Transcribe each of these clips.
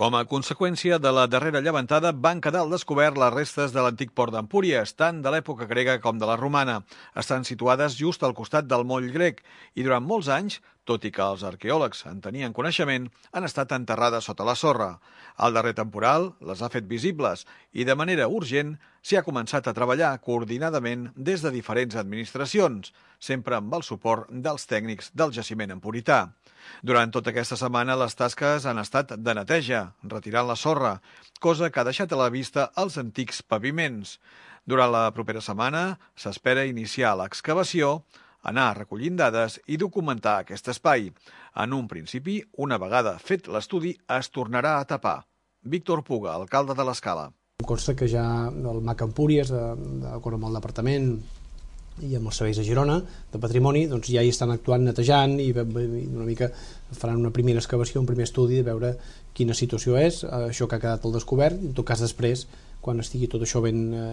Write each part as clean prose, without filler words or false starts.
Com a conseqüència de la darrera llevantada, van quedar al descobert les restes de l'antic port d'Empúries, tant de l'època grega com de la romana. Estan situades just al costat del moll grec i durant molts anys, tot i que els arqueòlegs en tenien coneixement, han estat enterrades sota la sorra. El darrer temporal les ha fet visibles i de manera urgent s'hi ha començat a treballar coordinadament des de diferents administracions, sempre amb el suport dels tècnics del jaciment empurità. Durant tota aquesta setmana les tasques han estat de neteja, retirant la sorra, cosa que ha deixat a la vista els antics paviments. Durant la propera setmana s'espera iniciar l'excavació, anar recollint dades i documentar aquest espai. En un principi, una vegada fet l'estudi, es tornarà a tapar. Víctor Puga, alcalde de l'Escala. Em consta que ja el MAC Empúries, d'acord amb el departament i amb els serveis de Girona, de Patrimoni, doncs ja hi estan actuant netejant i una mica faran una primera excavació, un primer estudi de veure quina situació és, això que ha quedat al descobert, i en tot cas després, quan estigui tot això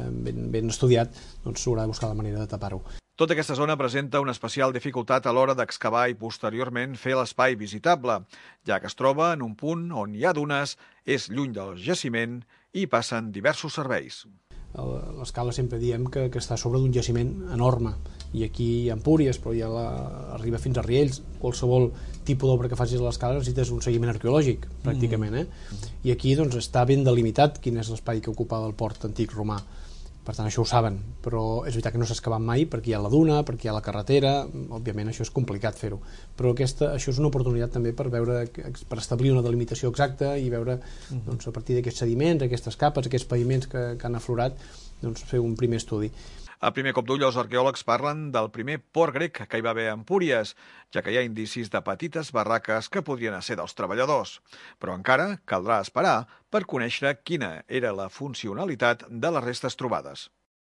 ben estudiat, doncs s'haurà de buscar la manera de tapar-ho. Tota aquesta zona presenta una especial dificultat a l'hora d'excavar i posteriorment fer l'espai visitable, ja que es troba en un punt on hi ha dunes, és lluny del jaciment i passen diversos serveis. L'Escala sempre diem que està sobre d'un jaciment enorme, i aquí hi ha Empúries, però ja arriba fins a Riells. Qualsevol tipus d'obra que facis a l'Escala necessites un seguiment arqueològic, pràcticament. I aquí doncs, està ben delimitat quin és l'espai que ocupava el port antic romà. Per tant, això ho saben, però és veritat que no s'ha excavat mai perquè hi ha la duna, perquè hi ha la carretera, òbviament això és complicat fer-ho, però això és una oportunitat també per establir una delimitació exacta i veure doncs, a partir d'aquests sediments, aquestes capes, aquests paviments que han aflorat, doncs, fer un primer estudi. A primer cop d'ull, els arqueòlegs parlen del primer port grec que hi va haver a Empúries, ja que hi ha indicis de petites barraques que podrien ser dels treballadors. Però encara caldrà esperar per conèixer quina era la funcionalitat de les restes trobades.